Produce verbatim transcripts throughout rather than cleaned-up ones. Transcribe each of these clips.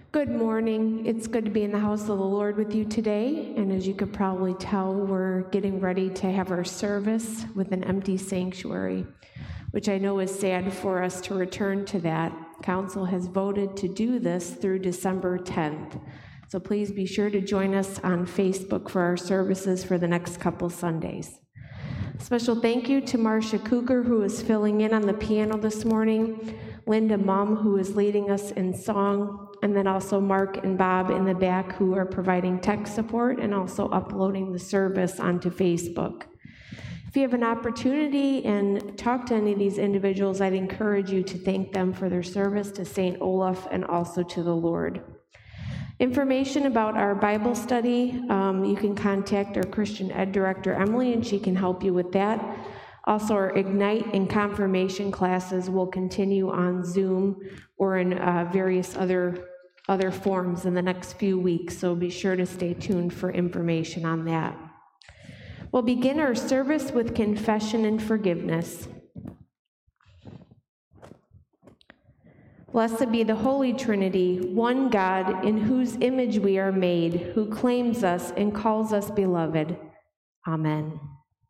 Good morning. It's good to be in the house of the Lord with you today. And as you could probably tell, we're getting ready to have our service with an empty sanctuary, which I know is sad for us to return to that. Council has voted to do this through December tenth. So please be sure to join us on Facebook for our services for the next couple Sundays. Special thank you to Marcia Cougar, who is filling in on the piano this morning, Linda Mum, who is leading us in song, and then also Mark and Bob in the back, who are providing tech support and also uploading the service onto Facebook. If you have an opportunity and talk to any of these individuals, I'd encourage you to thank them for their service to Saint Olaf and also to the Lord. Information about our Bible study, um, you can contact our Christian Ed Director, Emily, and she can help you with that. Also, our Ignite and Confirmation classes will continue on Zoom or in uh, various other, other forms in the next few weeks, so be sure to stay tuned for information on that. We'll begin our service with confession and forgiveness. Blessed be the Holy Trinity, one God, in whose image we are made, who claims us and calls us beloved. Amen.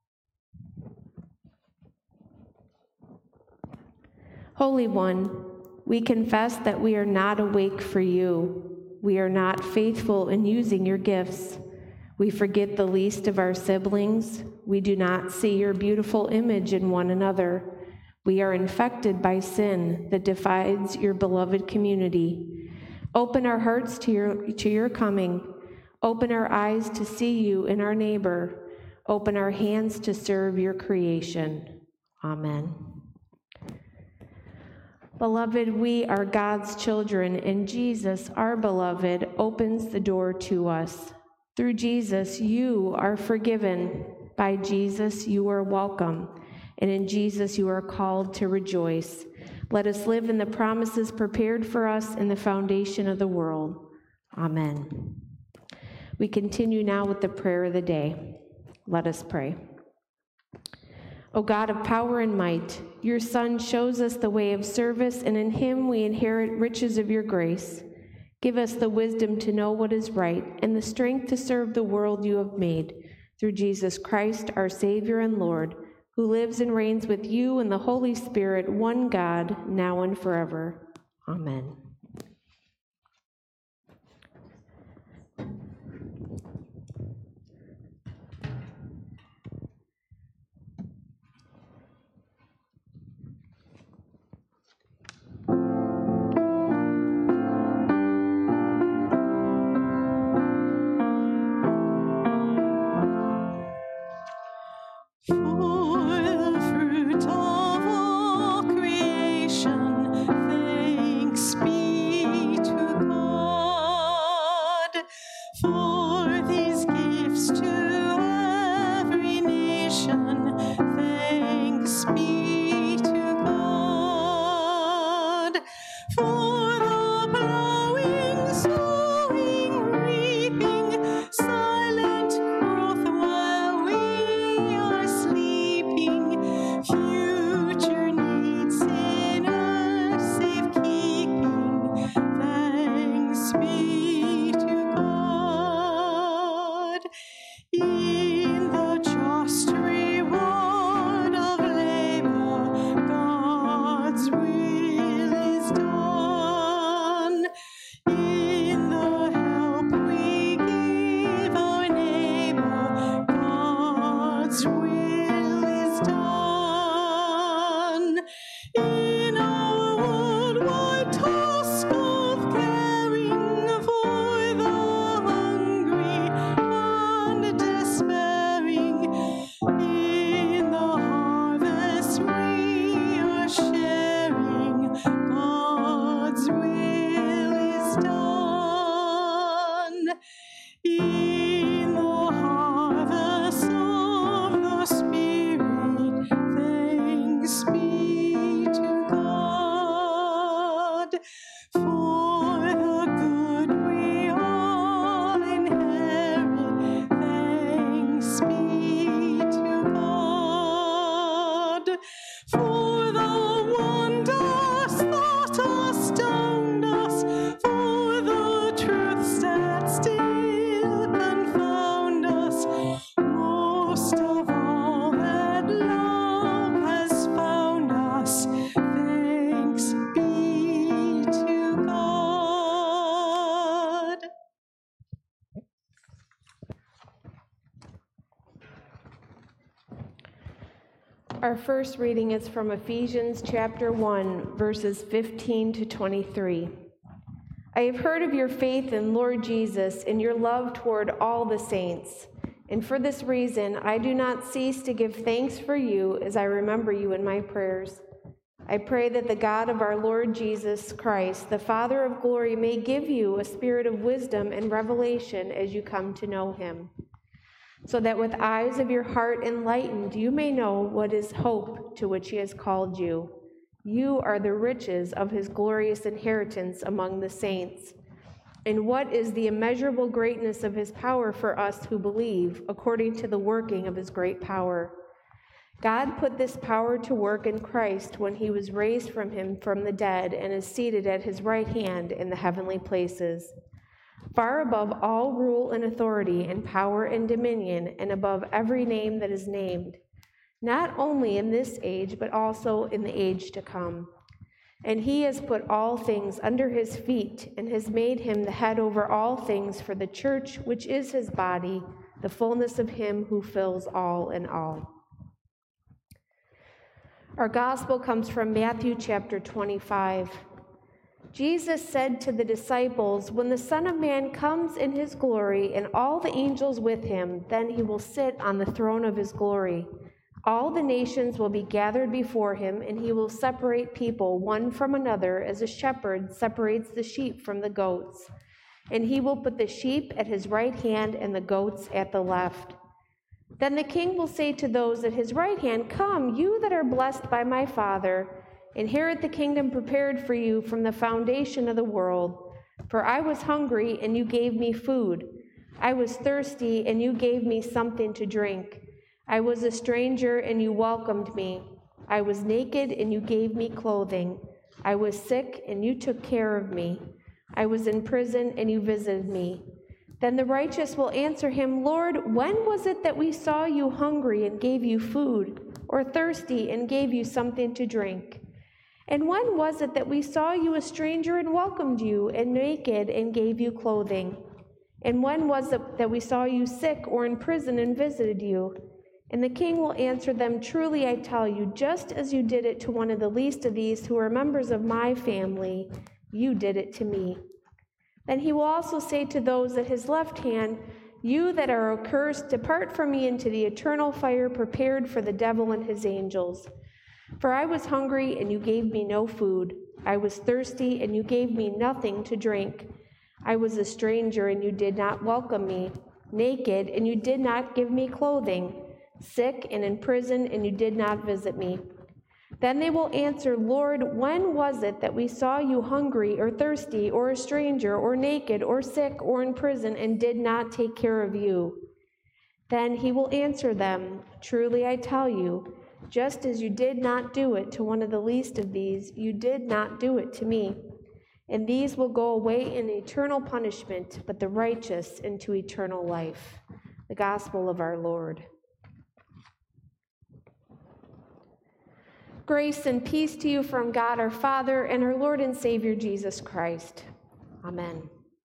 Holy One, we confess that we are not awake for you. We are not faithful in using your gifts. We forget the least of our siblings. We do not see your beautiful image in one another. We are infected by sin that divides your beloved community. Open our hearts to your, to your coming. Open our eyes to see you in our neighbor. Open our hands to serve your creation. Amen. Beloved, we are God's children, and Jesus, our beloved, opens the door to us. Through Jesus, you are forgiven. By Jesus, you are welcome. And in Jesus, you are called to rejoice. Let us live in the promises prepared for us in the foundation of the world. Amen. We continue now with the prayer of the day. Let us pray. O God of power and might, your Son shows us the way of service, and in him we inherit riches of your grace. Give us the wisdom to know what is right and the strength to serve the world you have made. Through Jesus Christ, our Savior and Lord, who lives and reigns with you and the Holy Spirit, one God, now and forever. Amen. Fruit of all creation, thanks be Our first reading is from Ephesians chapter one, verses fifteen to twenty-three. I have heard of your faith in Lord Jesus and your love toward all the saints. And for this reason, I do not cease to give thanks for you as I remember you in my prayers. I pray that the God of our Lord Jesus Christ, the Father of glory, may give you a spirit of wisdom and revelation as you come to know him, so that with eyes of your heart enlightened, you may know what is hope to which he has called you. You are the riches of his glorious inheritance among the saints. And what is the immeasurable greatness of his power for us who believe, according to the working of his great power? God put this power to work in Christ when he was raised from him from the dead and is seated at his right hand in the heavenly places, far above all rule and authority and power and dominion, and above every name that is named, not only in this age, but also in the age to come. And he has put all things under his feet and has made him the head over all things for the church, which is his body, the fullness of him who fills all in all. Our gospel comes from Matthew chapter twenty-five. Jesus said to the disciples, "When the Son of Man comes in his glory and all the angels with him, then he will sit on the throne of his glory. All the nations will be gathered before him, and he will separate people one from another as a shepherd separates the sheep from the goats. And he will put the sheep at his right hand and the goats at the left. Then the king will say to those at his right hand, 'Come, you that are blessed by my Father, inherit the kingdom prepared for you from the foundation of the world. For I was hungry, and you gave me food. I was thirsty, and you gave me something to drink. I was a stranger, and you welcomed me. I was naked, and you gave me clothing. I was sick, and you took care of me. I was in prison, and you visited me.' Then the righteous will answer him, 'Lord, when was it that we saw you hungry and gave you food, or thirsty and gave you something to drink? And when was it that we saw you a stranger and welcomed you, and naked and gave you clothing? And when was it that we saw you sick or in prison and visited you?' And the king will answer them, 'Truly I tell you, just as you did it to one of the least of these who are members of my family, you did it to me.' Then he will also say to those at his left hand, 'You that are accursed, depart from me into the eternal fire prepared for the devil and his angels. For I was hungry, and you gave me no food. I was thirsty, and you gave me nothing to drink. I was a stranger, and you did not welcome me. Naked, and you did not give me clothing. Sick and in prison, and you did not visit me.' Then they will answer, 'Lord, when was it that we saw you hungry or thirsty or a stranger or naked or sick or in prison and did not take care of you?' Then he will answer them, 'Truly I tell you, just as you did not do it to one of the least of these, you did not do it to me. And these will go away in eternal punishment, but the righteous into eternal life.'" The gospel of our Lord. Grace and peace to you from God our Father and our Lord and Savior Jesus Christ. Amen.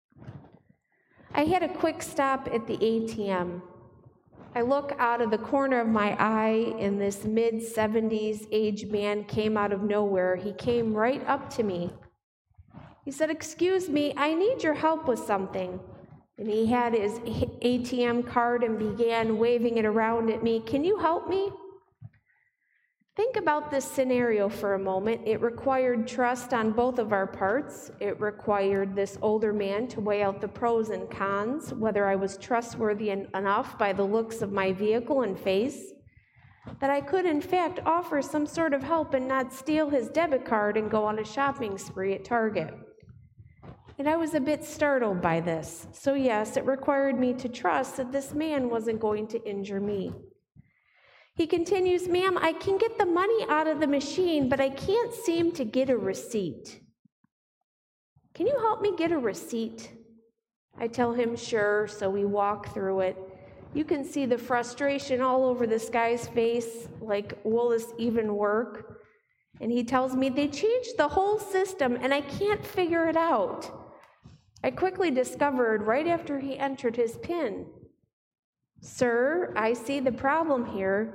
I had a quick stop at the A T M. I look out of the corner of my eye, and this mid-seventies aged man came out of nowhere. He came right up to me. He said, "Excuse me, I need your help with something." And he had his A T M card and began waving it around at me. "Can you help me?" Think about this scenario for a moment. It required trust on both of our parts. It required this older man to weigh out the pros and cons, whether I was trustworthy enough by the looks of my vehicle and face, that I could in fact offer some sort of help and not steal his debit card and go on a shopping spree at Target. And I was a bit startled by this. So yes, it required me to trust that this man wasn't going to injure me. He continues, "Ma'am, I can get the money out of the machine, but I can't seem to get a receipt. Can you help me get a receipt?" I tell him, "Sure," so we walk through it. You can see the frustration all over this guy's face, like, will this even work? And he tells me, "They changed the whole system, and I can't figure it out." I quickly discovered right after he entered his PIN, "Sir, I see the problem here.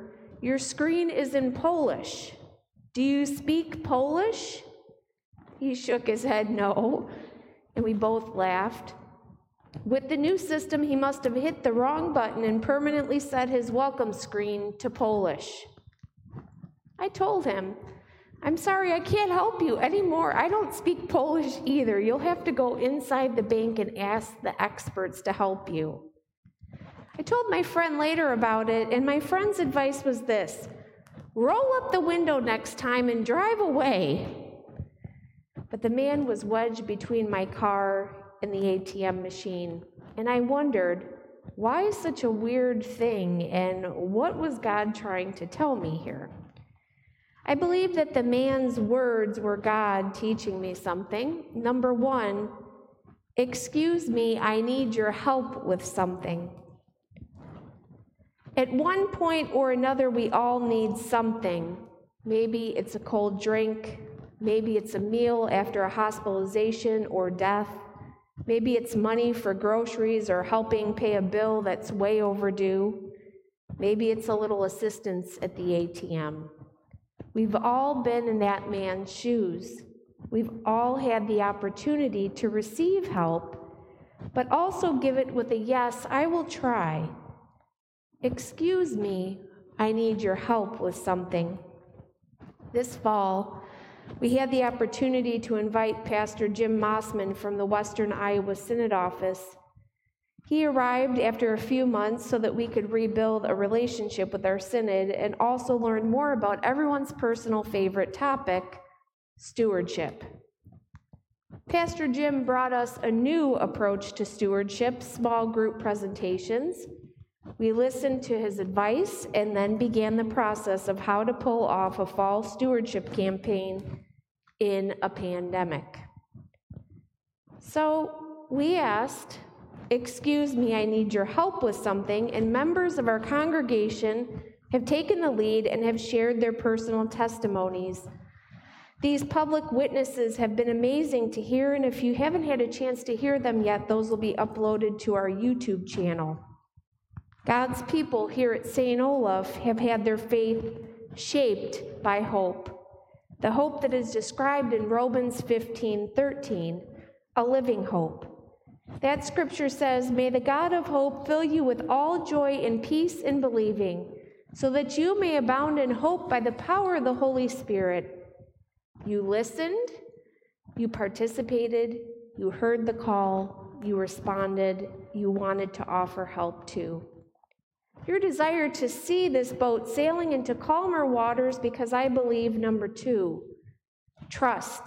your screen is in Polish. Do you speak Polish? He shook his head no, and we both laughed. With the new system, he must have hit the wrong button and permanently set his welcome screen to Polish. I told him, I'm sorry, I can't help you anymore. I don't speak Polish either. You'll have to go inside the bank and ask the experts to help you. I told my friend later about it, and my friend's advice was this: roll up the window next time and drive away. But the man was wedged between my car and the A T M machine, and I wondered, why such a weird thing, and what was God trying to tell me here? I believe that the man's words were God teaching me something. Number one, excuse me, I need your help with something. At one point or another, we all need something. Maybe it's a cold drink. Maybe it's a meal after a hospitalization or death. Maybe it's money for groceries or helping pay a bill that's way overdue. Maybe it's a little assistance at the A T M. We've all been in that man's shoes. We've all had the opportunity to receive help, but also give it with a yes, I will try. Excuse me, I need your help with something. This fall, we had the opportunity to invite Pastor Jim Mossman from the Western Iowa Synod Office. He arrived after a few months so that we could rebuild a relationship with our synod and also learn more about everyone's personal favorite topic, stewardship. Pastor Jim brought us a new approach to stewardship, small group presentations. We listened to his advice and then began the process of how to pull off a fall stewardship campaign in a pandemic. So we asked, excuse me, I need your help with something, and members of our congregation have taken the lead and have shared their personal testimonies. These public witnesses have been amazing to hear, and if you haven't had a chance to hear them yet, those will be uploaded to our YouTube channel. God's people here at Saint Olaf have had their faith shaped by hope, the hope that is described in Romans fifteen thirteen, a living hope. That scripture says, may the God of hope fill you with all joy and peace in believing, so that you may abound in hope by the power of the Holy Spirit. You listened, you participated, you heard the call, you responded, you wanted to offer help too. Your desire to see this boat sailing into calmer waters because I believe, number two, trust.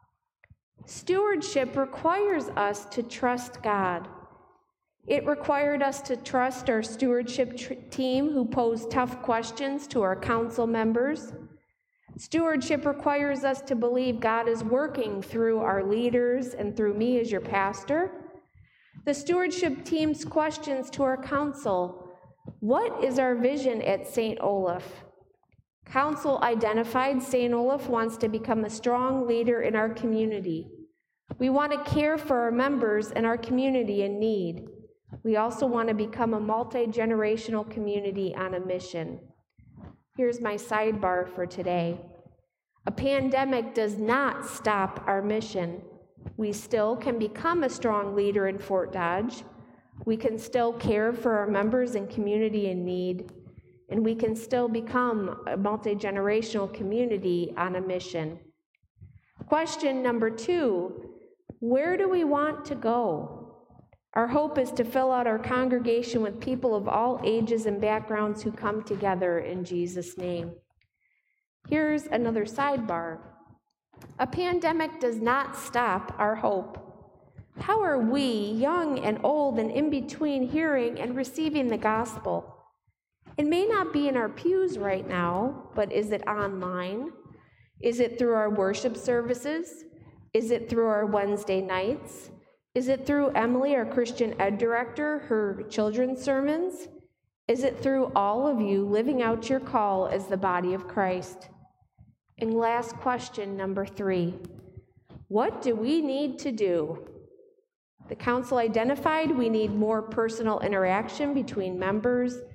Stewardship requires us to trust God. It required us to trust our stewardship tr- team who posed tough questions to our council members. Stewardship requires us to believe God is working through our leaders and through me as your pastor. The stewardship team's questions to our council: what is our vision at Saint Olaf? Council identified Saint Olaf wants to become a strong leader in our community. We want to care for our members and our community in need. We also want to become a multi-generational community on a mission. Here's my sidebar for today. A pandemic does not stop our mission. We still can become a strong leader in Fort Dodge. We can still care for our members and community in need, and we can still become a multi-generational community on a mission. Question number two, where do we want to go? Our hope is to fill out our congregation with people of all ages and backgrounds who come together in Jesus' name. Here's another sidebar. A pandemic does not stop our hope. How are we, young and old and in between, hearing and receiving the gospel? It may not be in our pews right now, but is it online? Is it through our worship services? Is it through our Wednesday nights? Is it through Emily, our Christian ed director, her children's sermons? Is it through all of you living out your call as the body of Christ? And last question, number three, what do we need to do? The council identified we need more personal interaction between members,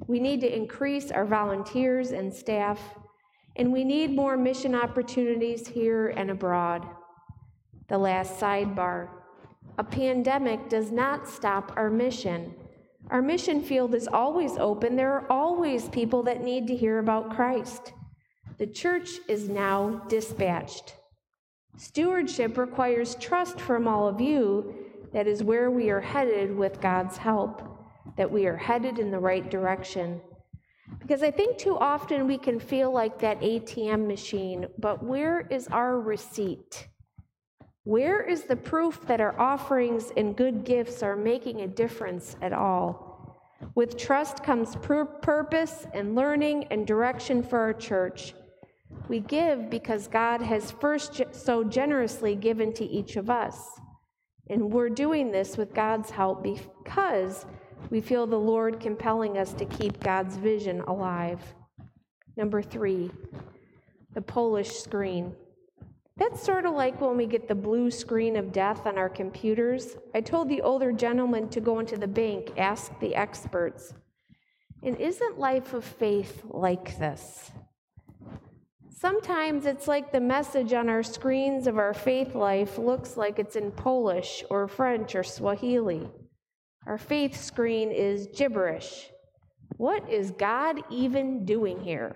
We need to increase our volunteers and staff, and we need more mission opportunities here and abroad. The last sidebar: a pandemic does not stop our mission. Our mission field is always open. There are always people that need to hear about Christ. The church is now dispatched. Stewardship requires trust from all of you. That is where we are headed with God's help, that we are headed in the right direction. Because I think too often we can feel like that A T M machine, but where is our receipt? Where is the proof that our offerings and good gifts are making a difference at all? With trust comes pur- purpose and learning and direction for our church. We give because God has first ge- so generously given to each of us. And we're doing this with God's help because we feel the Lord compelling us to keep God's vision alive. Number three, the Polish screen. That's sort of like when we get the blue screen of death on our computers. I told the older gentleman to go into the bank, ask the experts. And isn't life of faith like this? Sometimes it's like the message on our screens of our faith life looks like it's in Polish or French or Swahili. Our faith screen is gibberish. What is God even doing here?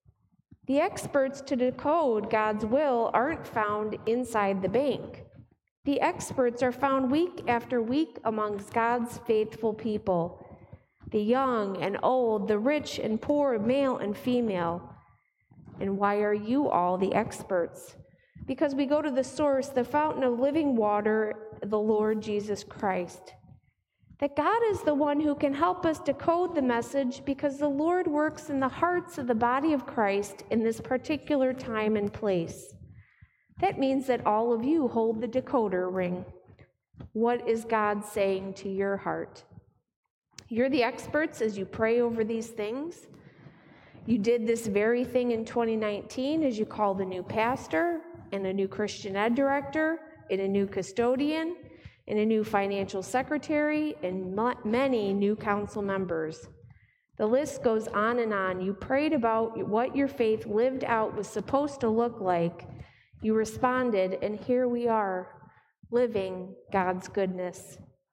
The experts to decode God's will aren't found inside the bank. The experts are found week after week amongst God's faithful people, the young and old, the rich and poor, male and female. And why are you all the experts? Because we go to the source, the fountain of living water, the Lord Jesus Christ. That God is the one who can help us decode the message because the Lord works in the hearts of the body of Christ in this particular time and place. That means that all of you hold the decoder ring. What is God saying to your heart? You're the experts as you pray over these things. You did this very thing in twenty nineteen as you called a new pastor and a new Christian ed director and a new custodian and a new financial secretary, and many new council members. The list goes on and on. You prayed about what your faith lived out was supposed to look like. You responded, and here we are, living God's goodness.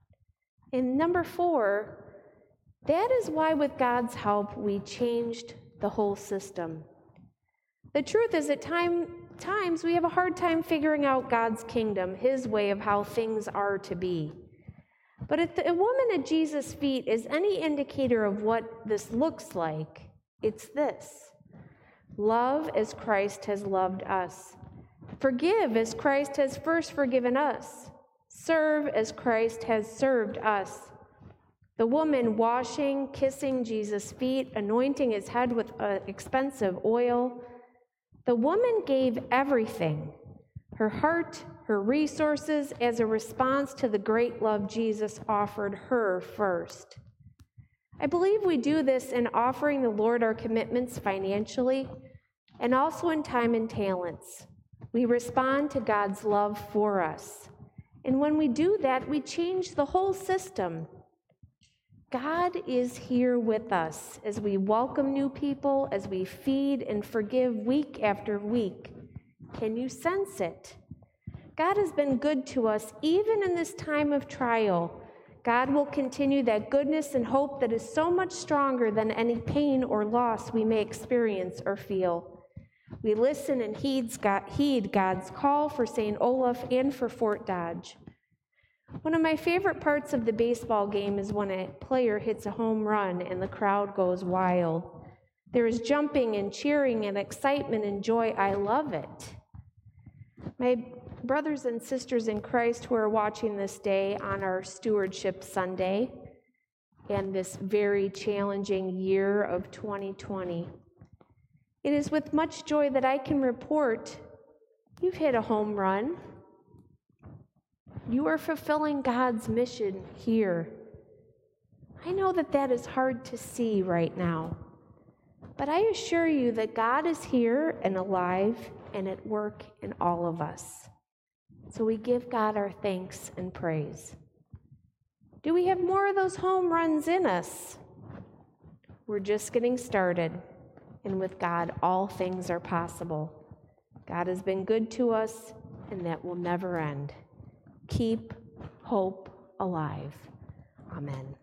And number four, that is why with God's help, we changed the whole system. The truth is, at time, times we have a hard time figuring out God's kingdom, his way of how things are to be. But if the, a woman at Jesus' feet is any indicator of what this looks like, it's this: love as Christ has loved us. Forgive as Christ has first forgiven us. Serve as Christ has served us. The woman washing, kissing Jesus' feet, anointing his head with uh, expensive oil. The woman gave everything, her heart, her resources, as a response to the great love Jesus offered her first. I believe we do this in offering the Lord our commitments financially and also in time and talents. We respond to God's love for us. And when we do that, we change the whole system. God is here with us as we welcome new people, as we feed and forgive week after week. Can you sense it? God has been good to us even in this time of trial. God will continue that goodness and hope that is so much stronger than any pain or loss we may experience or feel. We listen and heed God's call for Saint Olaf and for Fort Dodge. One of my favorite parts of the baseball game is when a player hits a home run and the crowd goes wild. There is jumping and cheering and excitement and joy. I love it. My brothers and sisters in Christ who are watching this day on our Stewardship Sunday and this very challenging year of twenty twenty, it is with much joy that I can report you've hit a home run. You are fulfilling God's mission here. I know that that is hard to see right now, but I assure you that God is here and alive and at work in all of us. So we give God our thanks and praise. Do we have more of those home runs in us? We're just getting started, and with God, all things are possible. God has been good to us, and that will never end. Keep hope alive. Amen.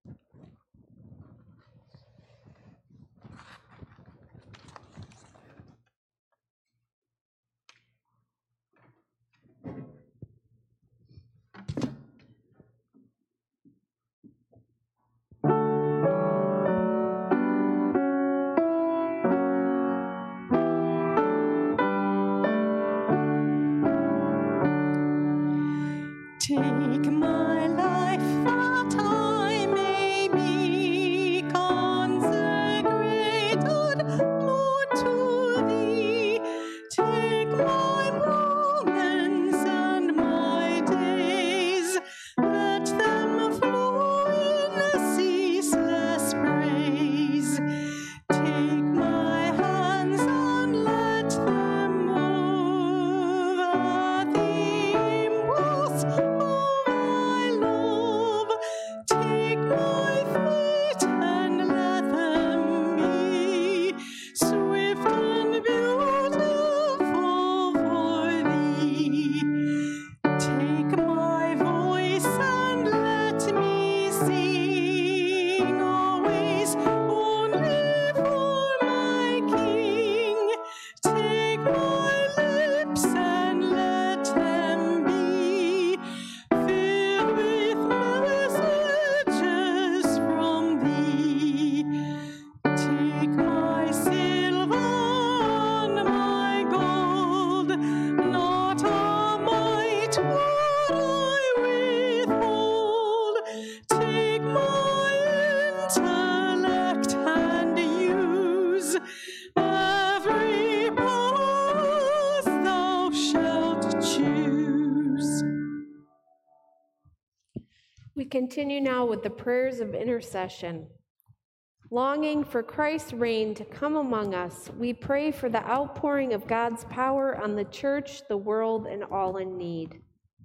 Take my life that I may be consecrated, Lord, to Thee. Take my moments and my days, let them flow in ceaseless praise. Take my hands and let them move at the impulse of thy love. Take my feet and let them be swift and beautiful for Thee. Take my voice and let me sing always only for my King. Take my lips and let them be filled with messages from Thee. Take my silver and my gold, not a mite would I withhold. Take my intellect and use every purpose thou shalt choose. We continue now with the prayers of intercession. Longing for Christ's reign to come among us, we pray for the outpouring of God's power on the church, the world, and all in need.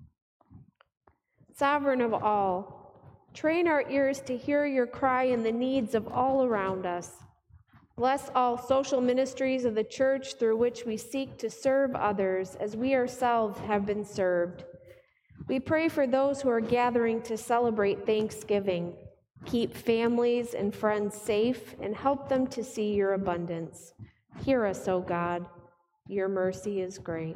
Sovereign of all, train our ears to hear your cry and the needs of all around us. Bless all social ministries of the church through which we seek to serve others as we ourselves have been served. We pray for those who are gathering to celebrate Thanksgiving. Keep families and friends safe and help them to see your abundance. Hear us, O God. Your mercy is great.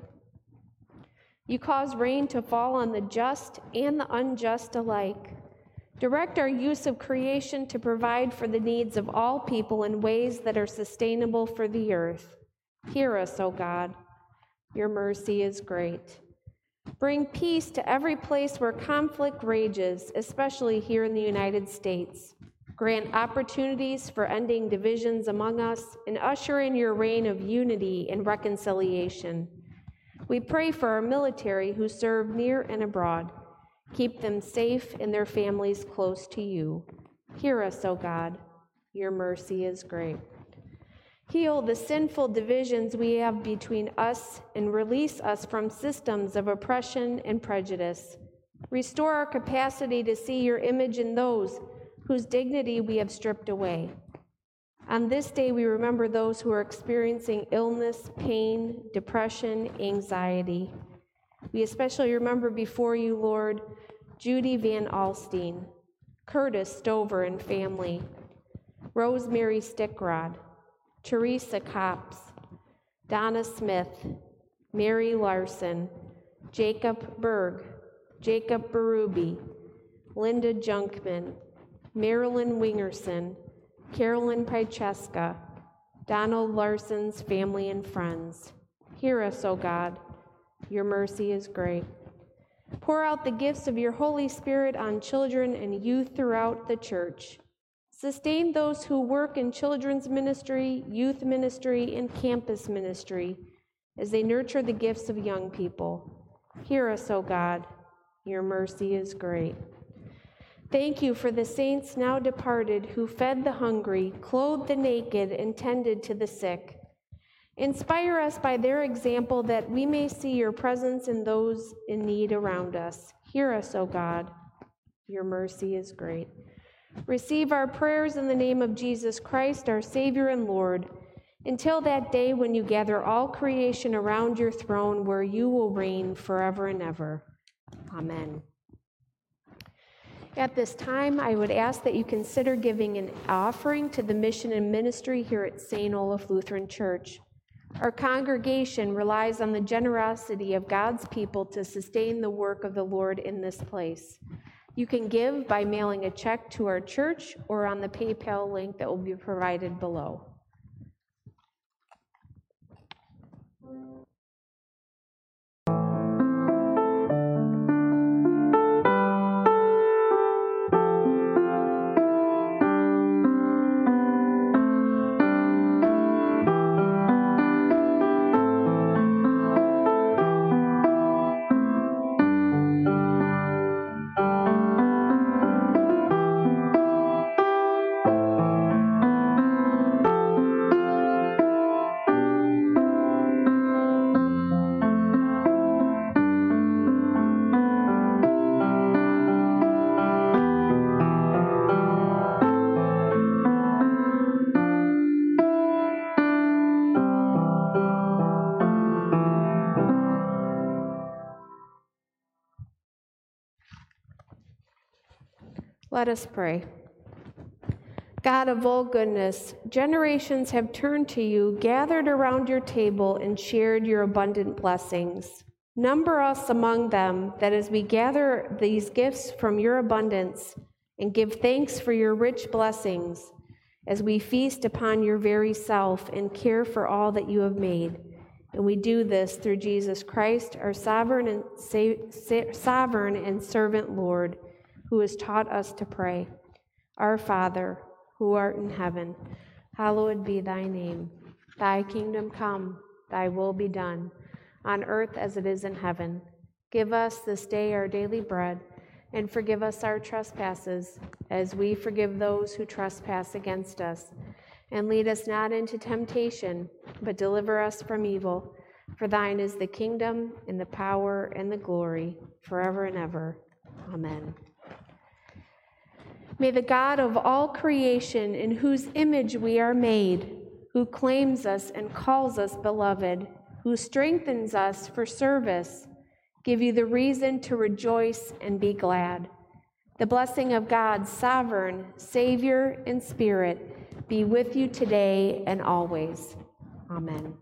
You cause rain to fall on the just and the unjust alike. Direct our use of creation to provide for the needs of all people in ways that are sustainable for the earth. Hear us, O God. Your mercy is great. Bring peace to every place where conflict rages, especially here in the United States. Grant opportunities for ending divisions among us and usher in your reign of unity and reconciliation. We pray for our military who serve near and abroad. Keep them safe and their families close to you. Hear us, O God. Your mercy is great. Heal the sinful divisions we have between us and release us from systems of oppression and prejudice. Restore our capacity to see your image in those whose dignity we have stripped away. On this day, we remember those who are experiencing illness, pain, depression, anxiety. We especially remember before you, Lord, Judy Van Alstine, Curtis Stover and family, Rosemary Stickrod, Teresa Copps, Donna Smith, Mary Larson, Jacob Berg, Jacob Berube, Linda Junkman, Marilyn Wingerson, Carolyn Picheska, Donald Larson's family and friends. Hear us, O God. Your mercy is great. Pour out the gifts of your Holy Spirit on children and youth throughout the church. Sustain those who work in children's ministry, youth ministry, and campus ministry as they nurture the gifts of young people. Hear us, O God. Your mercy is great. Thank you for the saints now departed who fed the hungry, clothed the naked, and tended to the sick. Inspire us by their example that we may see your presence in those in need around us. Hear us, O God. Your mercy is great. Receive our prayers in the name of Jesus Christ, our Savior and Lord, until that day when you gather all creation around your throne, where you will reign forever and ever. Amen. At this time, I would ask that you consider giving an offering to the mission and ministry here at Saint Olaf Lutheran Church. Our congregation relies on the generosity of God's people to sustain the work of the Lord in this place. You can give by mailing a check to our church or on the PayPal link that will be provided below. Let us pray. God of all goodness, generations have turned to you, gathered around your table, and shared your abundant blessings. Number us among them, that as we gather these gifts from your abundance and give thanks for your rich blessings, as we feast upon your very self and care for all that you have made. And we do this through Jesus Christ, our sovereign and sa- sa- sovereign and servant Lord, who has taught us to pray. Our Father, who art in heaven, hallowed be thy name. Thy kingdom come, thy will be done, on earth as it is in heaven. Give us this day our daily bread, and forgive us our trespasses, as we forgive those who trespass against us. And lead us not into temptation, but deliver us from evil. For thine is the kingdom, and the power, and the glory, forever and ever. Amen. May the God of all creation, in whose image we are made, who claims us and calls us beloved, who strengthens us for service, give you the reason to rejoice and be glad. The blessing of God, sovereign, Savior, and Spirit, be with you today and always. Amen.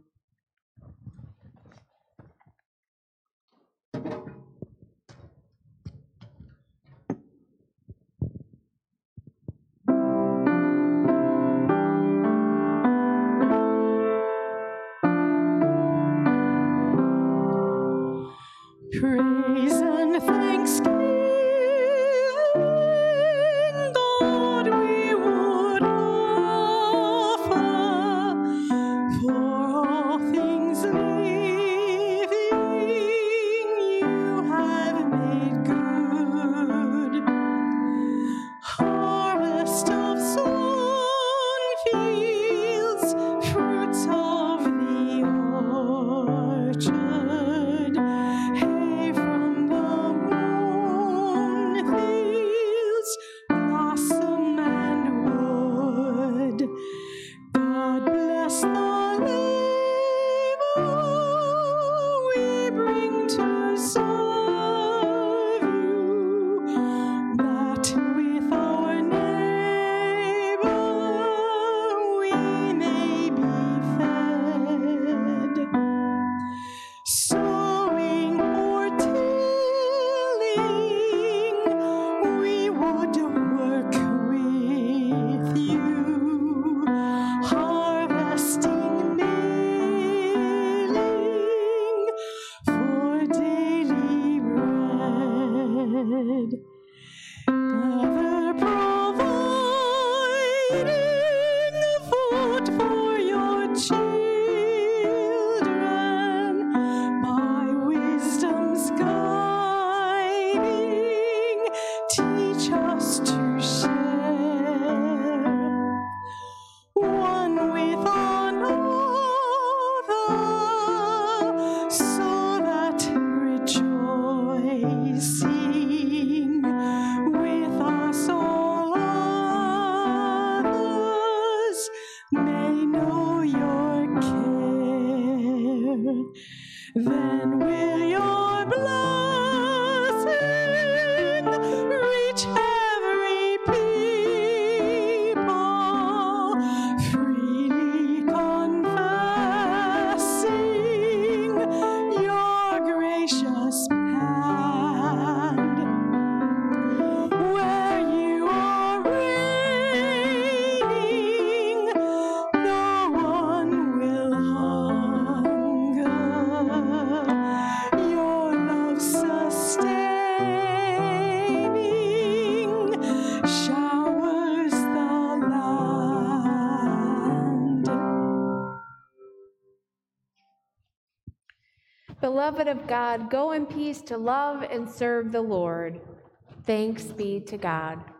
Praise and thanksgiving, God, we would offer for all things living you have made good. Harvest of sown fields, fruits of the orchard. Hey, from the moon fields, blossom and wood. God bless the labor we bring to serve you, that with our neighbor we may be fed. Then will your blessing reach every people, freely confessing your gracious hand. Where you are reigning, no one will hunger. Your love sustaining showers the land. Beloved of God, go in peace to love and serve the Lord. Thanks be to God.